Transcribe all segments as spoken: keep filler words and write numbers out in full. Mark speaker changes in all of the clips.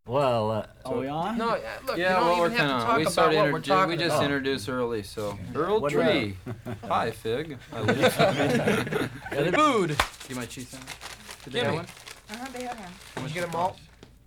Speaker 1: Well, uh,
Speaker 2: So-
Speaker 1: are we on?
Speaker 3: No, uh, look,
Speaker 2: Yeah,
Speaker 3: you don't
Speaker 2: well, we're
Speaker 3: even have
Speaker 2: kind
Speaker 3: to
Speaker 2: of.
Speaker 3: talk
Speaker 2: We
Speaker 3: about
Speaker 2: started.
Speaker 3: what we're
Speaker 2: Introdu-
Speaker 3: talking
Speaker 2: we just
Speaker 3: about.
Speaker 2: introduced early, so Earl
Speaker 1: What do
Speaker 2: Tree. Hi, Fig. I leave.
Speaker 3: Food.
Speaker 2: You my cheese sandwich? Did
Speaker 3: Give
Speaker 2: they have
Speaker 3: me.
Speaker 2: one?
Speaker 4: Uh-huh, they have one.
Speaker 2: How much
Speaker 3: Did you get
Speaker 2: it
Speaker 3: them all?
Speaker 2: cost?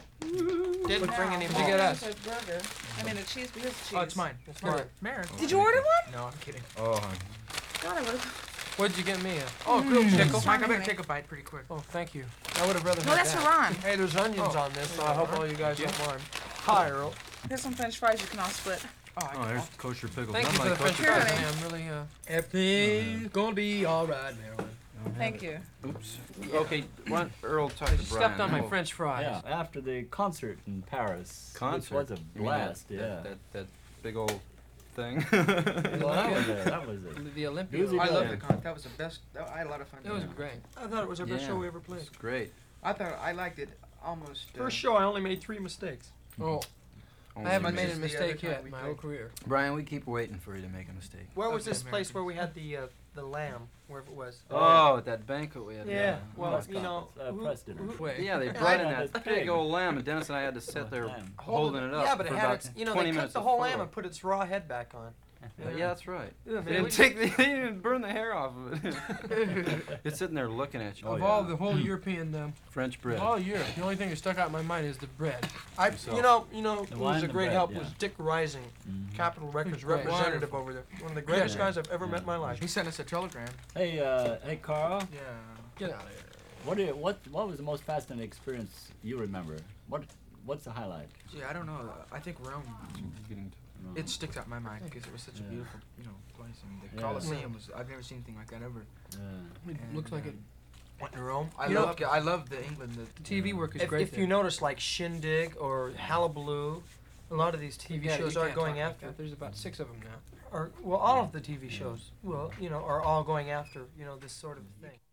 Speaker 3: Didn't bring any
Speaker 4: No,
Speaker 3: more.
Speaker 4: mine
Speaker 3: Get us.
Speaker 4: was a burger. I mean, a cheese, but here's the cheese.
Speaker 3: Oh, it's mine. It's mine. Maren.
Speaker 4: Did you order one?
Speaker 3: No, I'm kidding.
Speaker 2: Oh, honey.
Speaker 4: God, I would've-
Speaker 3: What did you get me? A? Oh, grilled chicken.
Speaker 4: Mike, I better
Speaker 3: take a bite pretty quick. Oh, thank you. I would have rather
Speaker 4: No,
Speaker 3: had
Speaker 4: that's
Speaker 3: that.
Speaker 4: Haran.
Speaker 3: Hey, there's onions on this, so I hope all you guys don't mind. Hi, Earl.
Speaker 4: Here's some French fries you can all split.
Speaker 3: Oh, I
Speaker 2: Oh, there's kosher pickles.
Speaker 3: Thank
Speaker 2: Not
Speaker 3: you for
Speaker 2: my
Speaker 3: the French
Speaker 2: kosher
Speaker 3: fries,
Speaker 4: Really?
Speaker 3: man. I'm really, uh... Everything's gonna be alright, Marilyn.
Speaker 4: Thank you.
Speaker 2: Oops. Okay, why don't Earl talk
Speaker 3: You
Speaker 2: to Brian.
Speaker 3: stepped on my
Speaker 2: We'll-
Speaker 3: French fries.
Speaker 1: Yeah, after the concert in Paris.
Speaker 2: Concert.
Speaker 1: Which was a
Speaker 2: You mean that-
Speaker 1: blast,
Speaker 2: that,
Speaker 1: yeah.
Speaker 2: That, that big old thing.
Speaker 1: Well, that was it. That was it.
Speaker 3: The Olympia.
Speaker 1: Doozy
Speaker 5: I
Speaker 1: day.
Speaker 5: love the con. That was the best. That, I had a lot of fun.
Speaker 3: It was
Speaker 5: doing
Speaker 3: great. I thought it was our best
Speaker 2: Yeah.
Speaker 3: show we ever played.
Speaker 2: It's great.
Speaker 5: I thought I liked it almost. Uh,
Speaker 6: First show, I only made three mistakes.
Speaker 3: Oh,
Speaker 2: Only
Speaker 3: I haven't
Speaker 2: me.
Speaker 3: made a
Speaker 5: This is the
Speaker 3: mistake
Speaker 5: other time
Speaker 3: yet
Speaker 5: we
Speaker 3: in my
Speaker 5: played.
Speaker 3: whole career.
Speaker 2: Brian, we keep waiting for you to make a mistake.
Speaker 6: Where was
Speaker 5: Okay,
Speaker 6: this place
Speaker 5: American.
Speaker 6: where we had the uh, the lamb, wherever it was?
Speaker 2: Oh, at that banquet we had.
Speaker 6: Yeah, well,
Speaker 1: Press
Speaker 6: you know,
Speaker 1: conference, uh,
Speaker 6: who-
Speaker 1: press dinner.
Speaker 6: who-
Speaker 3: Wait.
Speaker 2: Yeah, they
Speaker 1: Yeah,
Speaker 2: brought
Speaker 1: I
Speaker 2: in
Speaker 1: know,
Speaker 2: that
Speaker 1: this
Speaker 2: big
Speaker 1: pig.
Speaker 2: old lamb, and Dennis and I had to sit
Speaker 1: Oh,
Speaker 2: there
Speaker 1: lamb.
Speaker 2: holding it up.
Speaker 6: Yeah, but
Speaker 2: for
Speaker 6: it had
Speaker 2: about
Speaker 6: its, you know,
Speaker 2: twenty
Speaker 6: they
Speaker 2: minutes
Speaker 6: cut the
Speaker 2: of
Speaker 6: whole
Speaker 2: photo.
Speaker 6: lamb and put its raw head back on.
Speaker 2: Uh, yeah, that's right.
Speaker 6: Yeah,
Speaker 2: They
Speaker 6: man,
Speaker 2: didn't take the, they didn't even burn the hair off of it. It's sitting there looking at you.
Speaker 1: Oh,
Speaker 3: of
Speaker 1: yeah.
Speaker 3: all the whole European, um,
Speaker 2: French bread.
Speaker 3: all Europe, the only thing that stuck out in my mind is the bread.
Speaker 6: I,
Speaker 2: Yourself.
Speaker 6: you know, you know,
Speaker 1: The
Speaker 6: who
Speaker 1: wine
Speaker 6: was a
Speaker 1: and
Speaker 6: great
Speaker 1: bread,
Speaker 6: help
Speaker 1: yeah.
Speaker 6: was Dick Rising,
Speaker 1: Mhm.
Speaker 6: Capitol Records
Speaker 3: Great.
Speaker 6: representative
Speaker 3: Wonderful.
Speaker 6: over there. One of the greatest
Speaker 1: Yeah.
Speaker 6: guys I've ever met in my life.
Speaker 3: He sent us a telegram.
Speaker 1: Hey, uh, hey, Carl.
Speaker 6: Yeah.
Speaker 3: Get out of here.
Speaker 1: What, do you, what, what was the most fascinating experience you remember? What, what's the highlight?
Speaker 5: Gee, I don't know. I think Rome.
Speaker 2: Getting to-
Speaker 5: It sticks out in my mind because it was such a
Speaker 1: Yeah.
Speaker 5: beautiful, you know, place. I mean, the
Speaker 1: Yeah.
Speaker 5: Colosseum was. I've never seen anything like that ever.
Speaker 1: Yeah.
Speaker 3: It
Speaker 5: And,
Speaker 3: looks like it.
Speaker 5: um,
Speaker 6: Went to Rome.
Speaker 5: I
Speaker 6: You know,
Speaker 5: love. I love the England. The,
Speaker 3: The T V work is
Speaker 6: if,
Speaker 3: great.
Speaker 6: if you notice, like Shindig or Hullabaloo, a lot of these T V shows are going after.
Speaker 3: There's about six of them now.
Speaker 6: Or well, all of the T V shows, well, you know, are all going after, you know, this sort of thing.